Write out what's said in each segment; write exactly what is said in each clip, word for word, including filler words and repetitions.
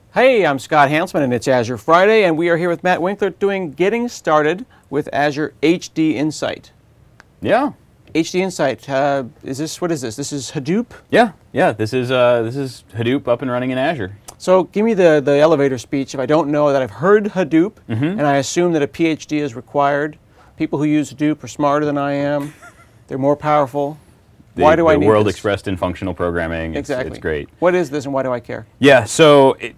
Hey, I'm Scott Hanselman, and it's Azure Friday, and we are here with Matt Winkler doing Getting Started with Azure H D Insight. Yeah. H D Insight, uh, is this, what is this? This is Hadoop? Yeah, yeah. This is uh, this is Hadoop up and running in Azure. So give me the, the elevator speech. If I don't know that, I've heard Hadoop, Mm-hmm. and I assume that a PhD is required. People who use Hadoop are smarter than I am. They're more powerful. The, Why do the I need world this? expressed in functional programming. It's, Exactly. It's great. What is this, and why do I care? Yeah. So it,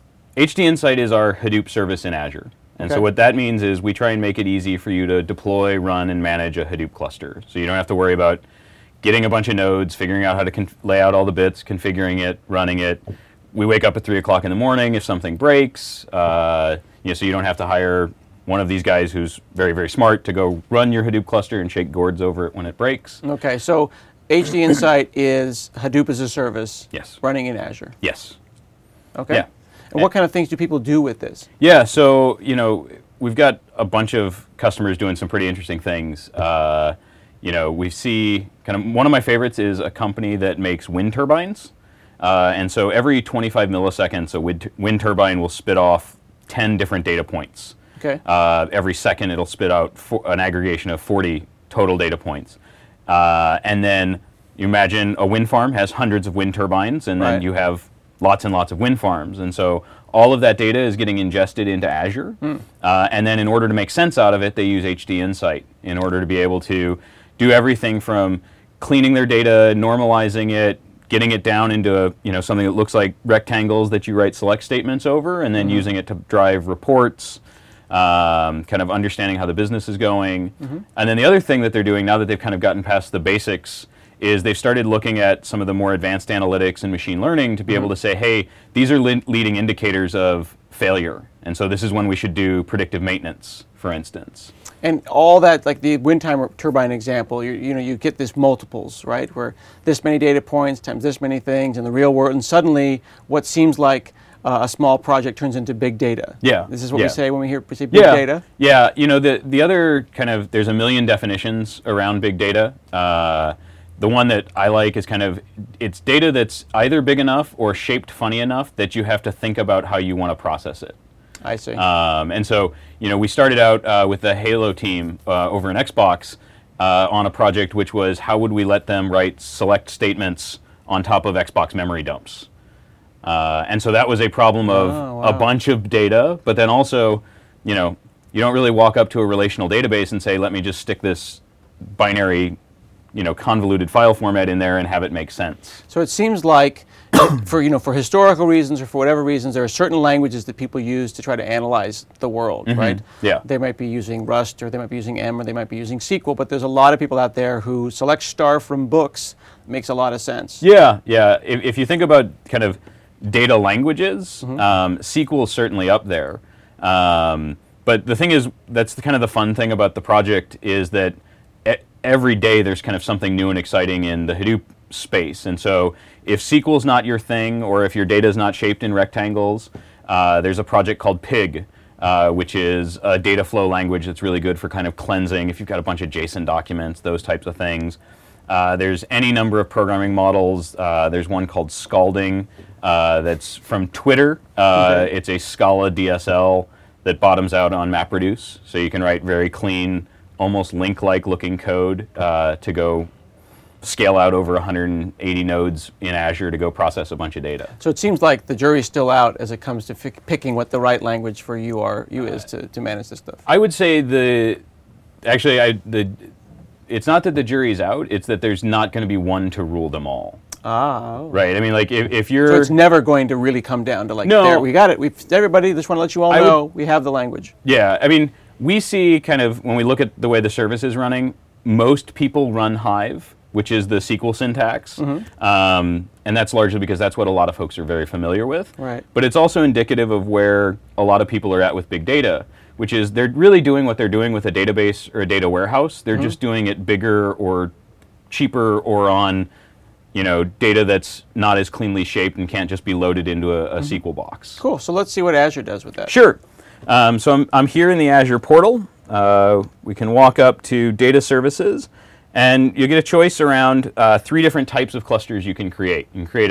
H D Insight is our Hadoop service in Azure. And Okay. so what that means is we try and make it easy for you to deploy, run, and manage a Hadoop cluster. So you don't have to worry about getting a bunch of nodes, figuring out how to conf- lay out all the bits, configuring it, running it. We wake up at three o'clock in the morning if something breaks. Uh, you know, so you don't have to hire one of these guys who's very, very smart to go run your Hadoop cluster and shake gourds over it when it breaks. Okay, so H D Insight is Hadoop as a service Yes. running in Azure. Yes. Okay. Yeah. And what kind of things do people do with this? Yeah, so, you know, we've got a bunch of customers doing some pretty interesting things. Uh, you know, we see kind of one of my favorites is a company that makes wind turbines. Uh, and so every twenty-five milliseconds, a wind, wind turbine will spit off ten different data points. Okay. Uh, every second, it'll spit out for, an aggregation of forty total data points. Uh, and then you imagine a wind farm has hundreds of wind turbines, and then Right. you have lots and lots of wind farms. And so all of that data is getting ingested into Azure. Mm. Uh, and then in order to make sense out of it, they use H D Insight in order to be able to do everything from cleaning their data, normalizing it, getting it down into you know something that looks like rectangles that you write select statements over, and then Mm-hmm. using it to drive reports, um, kind of understanding how the business is going. Mm-hmm. And then the other thing that they're doing now that they've kind of gotten past the basics is they've started looking at some of the more advanced analytics and machine learning to be Mm-hmm. able to say, hey, these are le- leading indicators of failure. And so this is when we should do predictive maintenance, for instance. And all that, like the wind time turbine example, you, you know, you get this multiples, right? Where this many data points times this many things in the real world, and suddenly what seems like uh, a small project turns into big data. Yeah. This is what yeah. we say when we hear we say big yeah. data. Yeah, you know, the the other kind of, there's a million definitions around big data. Uh, the one that I like is kind of, it's data that's either big enough or shaped funny enough that you have to think about how you want to process it. I see. Um, and so, you know, we started out uh, with the Halo team uh, over in Xbox uh, on a project which was how would we let them write select statements on top of Xbox memory dumps. Uh, and so that was a problem of Oh, wow. a bunch of data, but then also, you know, you don't really walk up to a relational database and say, let me just stick this binary, you know, convoluted file format in there and have it make sense. So it seems like, for you know, for historical reasons or for whatever reasons, there are certain languages that people use to try to analyze the world, right? Yeah. They might be using Rust, or they might be using M, or they might be using S Q L. But there's a lot of people out there who select star from books. Makes a lot of sense. Yeah, yeah. If, if you think about kind of data languages, Mm-hmm. um, S Q L is certainly up there. Um, but the thing is, that's the kind of the fun thing about the project is that e- every day there's kind of something new and exciting in the Hadoop space. And so if S Q L is not your thing, or if your data is not shaped in rectangles, uh, there's a project called Pig, uh, which is a data flow language that's really good for kind of cleansing if you've got a bunch of JSON documents, those types of things. Uh, there's any number of programming models. Uh, there's one called Scalding uh, that's from Twitter. Uh, Okay. It's a Scala D S L that bottoms out on MapReduce. So you can write very clean, almost link-like looking code uh, to go scale out over one hundred eighty nodes in Azure to go process a bunch of data. So it seems like the jury's still out as it comes to fi- picking what the right language for you are you is to, to manage this stuff. I would say the, actually, I the, it's not that the jury's out, it's that there's not going to be one to rule them all. Ah. oh. Right, I mean, like, if, if you're... So it's never going to really come down to like, No. there, we got it. We've everybody. Just want to let you all I would- know we have the language. Yeah, I mean, we see kind of, when we look at the way the service is running, most people run Hive, which is the S Q L syntax. Mm-hmm. Um, and that's largely because that's what a lot of folks are very familiar with. Right. But it's also indicative of where a lot of people are at with big data, which is they're really doing what they're doing with a database or a data warehouse. They're Mm-hmm. just doing it bigger or cheaper or on, you know, data that's not as cleanly shaped and can't just be loaded into a, a Mm-hmm. S Q L box. Cool. So let's see what Azure does with that. Sure. Um, so I'm, I'm here in the Azure portal. Uh, we can walk up to data services, and you get a choice around uh, three different types of clusters you can create. You can create a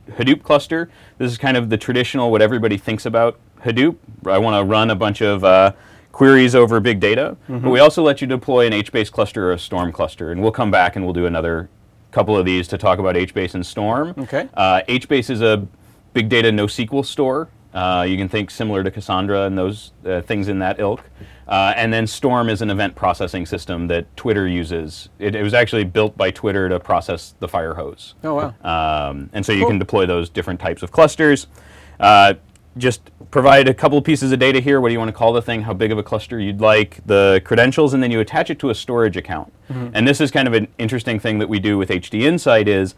Hadoop cluster. This is kind of the traditional, what everybody thinks about Hadoop. I want to run a bunch of uh, queries over big data, mm-hmm. but we also let you deploy an HBase cluster or a Storm cluster, and we'll come back and we'll do another couple of these to talk about HBase and Storm. Okay. Uh, HBase is a big data NoSQL store. Uh, you can think similar to Cassandra and those uh, things in that ilk. Uh, and then Storm is an event processing system that Twitter uses. It, it was actually built by Twitter to process the fire hose. Oh, wow. Um, and so you Cool. can deploy those different types of clusters. Uh, just provide a couple of pieces of data here. What do you want to call the thing? How big of a cluster you'd like, the credentials, and then you attach it to a storage account. Mm-hmm. And this is kind of an interesting thing that we do with H D Insight is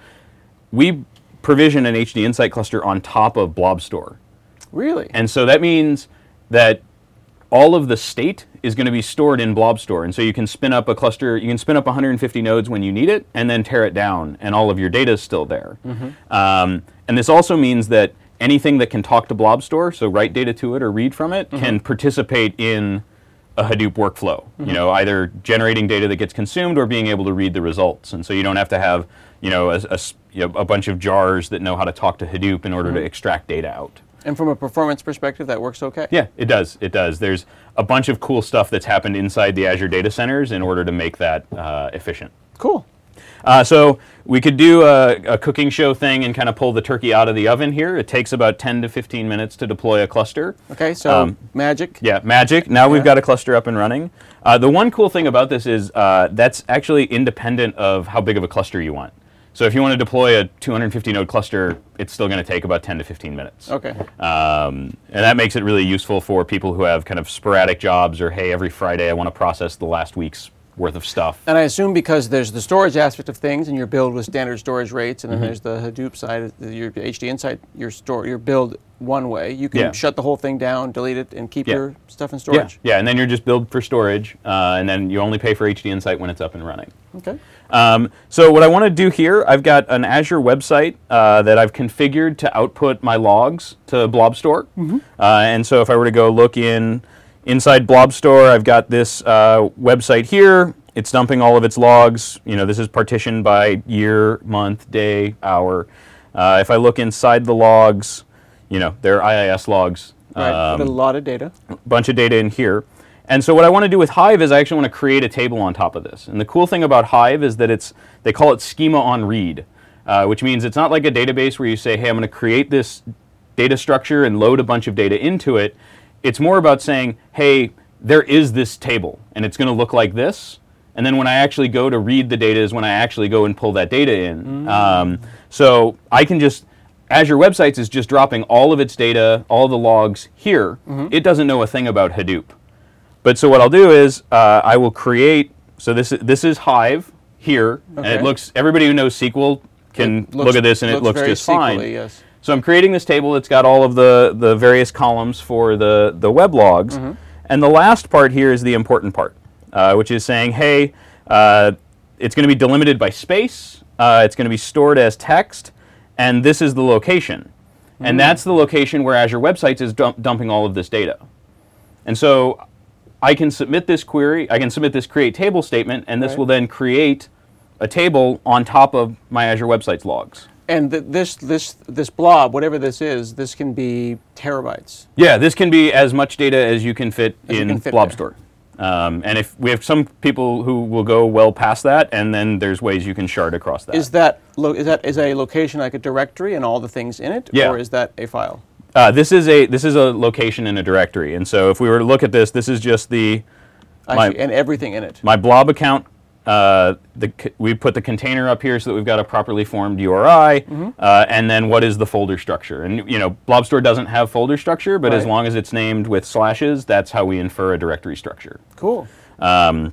we provision an H D Insight cluster on top of BlobStore. Really? And so that means that all of the state is going to be stored in BlobStore. And so you can spin up a cluster, you can spin up one hundred fifty nodes when you need it, and then tear it down, and all of your data is still there. Mm-hmm. Um, and this also means that anything that can talk to BlobStore, so write data to it or read from it, mm-hmm. can participate in a Hadoop workflow. Mm-hmm. You know, either generating data that gets consumed or being able to read the results. And so you don't have to have, you know, a, a, you know, a bunch of jars that know how to talk to Hadoop in order mm-hmm. to extract data out. And from a performance perspective, that works okay? Yeah, it does. It does. There's a bunch of cool stuff that's happened inside the Azure data centers in order to make that uh, efficient. Cool. Uh, so we could do a, a cooking show thing and kind of pull the turkey out of the oven here. It takes about ten to fifteen minutes to deploy a cluster. Okay, so Um, magic. Yeah, magic. Now Yeah. we've got a cluster up and running. Uh, the one cool thing about this is uh, that's actually independent of how big of a cluster you want. So if you want to deploy a two hundred fifty node cluster, it's still going to take about ten to fifteen minutes. Okay. Um, and that makes it really useful for people who have kind of sporadic jobs or, hey, every Friday I want to process the last week's worth of stuff. And I assume because there's the storage aspect of things and your build with standard storage rates, and then mm-hmm. there's the Hadoop side, your H D Insight, your store, your build one way. You can Yeah. shut the whole thing down, delete it, and keep Yeah. your stuff in storage. Yeah, yeah, and then you're just billed for storage, uh, and then you only pay for H D Insight when it's up and running. Okay. Um, so what I want to do here, I've got an Azure website uh, that I've configured to output my logs to BlobStore. Mm-hmm. Uh, and so if I were to go look in inside BlobStore, I've got this uh, website here. It's dumping all of its logs. You know, this is partitioned by year, month, day, hour. Uh, if I look inside the logs, you know, they're I I S logs. Right. Um, a lot of data. bunch of data in here. And so what I want to do with Hive is I actually want to create a table on top of this. And the cool thing about Hive is that it's, they call it schema on read, uh, which means it's not like a database where you say, hey, I'm going to create this data structure and load a bunch of data into it. It's more about saying, hey, there is this table, and it's going to look like this. And then when I actually go to read the data is when I actually go and pull that data in. Mm. Um, so I can just, Azure Websites is just dropping all of its data, all the logs here. Mm-hmm. It doesn't know a thing about Hadoop. But so what I'll do is uh, I will create, so this is, this is Hive here, okay. and it looks, everybody who knows S Q L can looks, look at this and looks it looks very just fine. S Q L-y, yes. So I'm creating this table, it's got all of the, the various columns for the, the web logs, mm-hmm. and the last part here is the important part, uh, which is saying, hey, uh, it's going to be delimited by space, uh, it's going to be stored as text, and this is the location. Mm-hmm. And that's the location where Azure Websites is dump dumping all of this data. And so I can submit this query, I can submit this create table statement, and this right. will then create a table on top of my Azure Websites logs. And th this this this blob, whatever this is, this can be terabytes. Yeah, this can be as much data as you can fit as in can fit BlobStore. Um, and if we have some people who will go well past that, and then there's ways you can shard across that. Is that lo is that is a location like a directory and all the things in it, yeah. or is that a file? Uh, this is a this is a location in a directory, and so if we were to look at this, this is just the I my, see, and everything in it. My blob account. Uh, the we put the container up here so that we've got a properly formed U R I, mm-hmm. uh, and then what is the folder structure? And you know, BlobStore doesn't have folder structure, but right. as long as it's named with slashes, that's how we infer a directory structure. Cool. Um,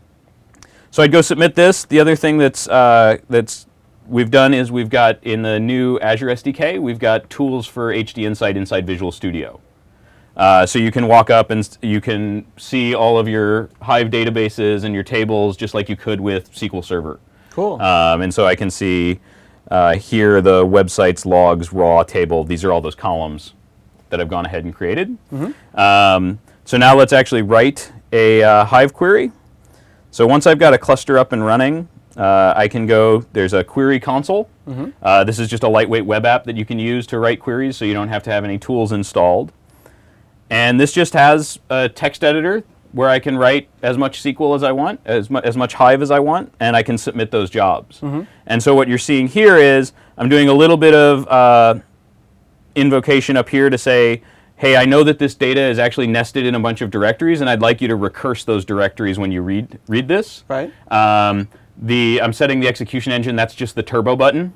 so I'd go submit this. The other thing that's uh, that's we've done is we've got in the new Azure S D K, we've got tools for H D Insight inside Visual Studio. Uh, so you can walk up and you can see all of your Hive databases and your tables just like you could with S Q L Server. Cool. Um, and so I can see uh, here the website's logs raw table. These are all those columns that I've gone ahead and created. Mm-hmm. um, so now let's actually write a uh, Hive query. So once I've got a cluster up and running, uh, I can go, there's a query console. Mm-hmm. Uh, this is just a lightweight web app that you can use to write queries, so you don't have to have any tools installed. And this just has a text editor where I can write as much S Q L as I want, as, mu as much Hive as I want, and I can submit those jobs. Mm-hmm. And so what you're seeing here is I'm doing a little bit of uh, invocation up here to say, hey, I know that this data is actually nested in a bunch of directories, and I'd like you to recurse those directories when you read read this. Right. Um, the I'm setting the execution engine. That's just the turbo button.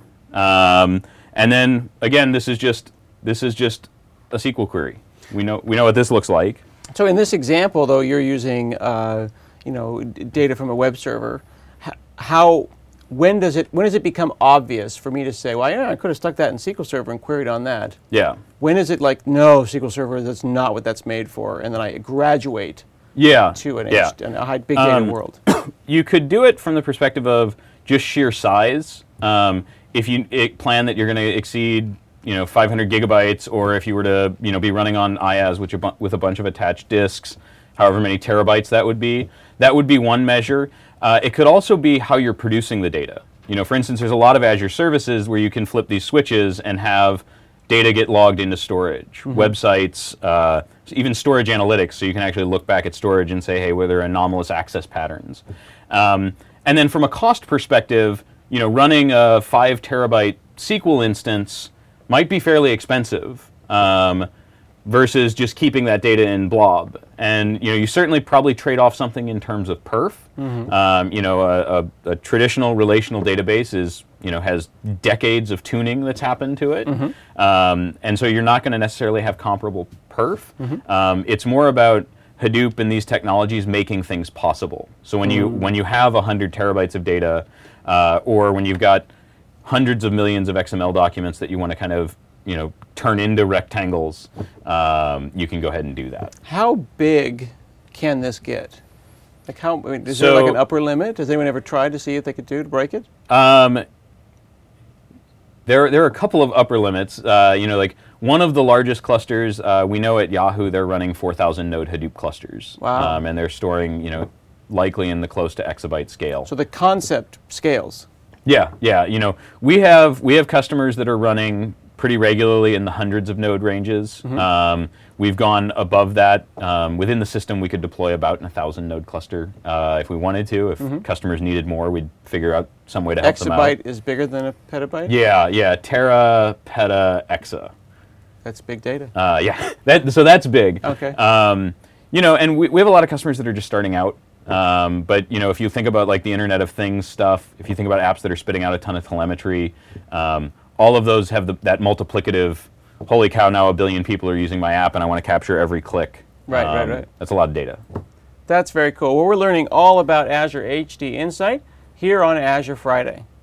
Um, and then again, this is just this is just a S Q L query. We know we know what this looks like. So in this example, though, you're using uh, you know d data from a web server. H how when does it when does it become obvious for me to say, well, yeah, I could have stuck that in S Q L Server and queried on that? Yeah. When is it like, no, S Q L Server, that's not what that's made for, and then I graduate Yeah. to an, yeah. H a high big data Um, world? You could do it from the perspective of just sheer size. Um, if you it, plan that you're going to exceed, you know, five hundred gigabytes, or if you were to, you know, be running on I A S with, your bu with a bunch of attached disks, however many terabytes that would be, that would be one measure. Uh, it could also be how you're producing the data. You know, for instance, there's a lot of Azure services where you can flip these switches and have data get logged into storage, mm-hmm. websites, uh, even storage analytics, so you can actually look back at storage and say, hey, were there anomalous access patterns? Um, and then from a cost perspective, you know, running a five terabyte S Q L instance might be fairly expensive um, versus just keeping that data in blob. And you know, you certainly probably trade off something in terms of perf. Mm-hmm. um, you know, a, a, a traditional relational database is, you know, has decades of tuning that's happened to it. Mm-hmm. um, and so you're not going to necessarily have comparable perf. Mm-hmm. um, it's more about Hadoop and these technologies making things possible. So when you mm. when you have one hundred terabytes of data, uh, or when you've got hundreds of millions of X M L documents that you want to kind of, you know, turn into rectangles, um, you can go ahead and do that. How big can this get? Like how, I mean, is So, there like an upper limit? Has anyone ever tried to see if they could do to break it? Um, there, there are a couple of upper limits. Uh, you know, like one of the largest clusters, uh, we know at Yahoo they're running four thousand node Hadoop clusters. Wow. Um, and they're storing, you know, likely in the close to exabyte scale. So the concept scales. Yeah, yeah. You know, we have we have customers that are running pretty regularly in the hundreds of node ranges. Mm-hmm. um, we've gone above that. Um, within the system, we could deploy about a thousand node cluster uh, if we wanted to. If mm-hmm. customers needed more, we'd figure out some way to help them out. Exabyte is bigger than a petabyte? Yeah, yeah. Tera, peta, exa. That's big data. Uh, yeah. That, so that's big. Okay. Um, you know, and we, we have a lot of customers that are just starting out. Um, but you know, if you think about like the Internet of Things stuff, if you think about apps that are spitting out a ton of telemetry, um, all of those have the, that multiplicative, holy cow, now a billion people are using my app and I want to capture every click. Right, um, right, right. That's a lot of data. That's very cool. Well, we're learning all about Azure H D Insight here on Azure Friday.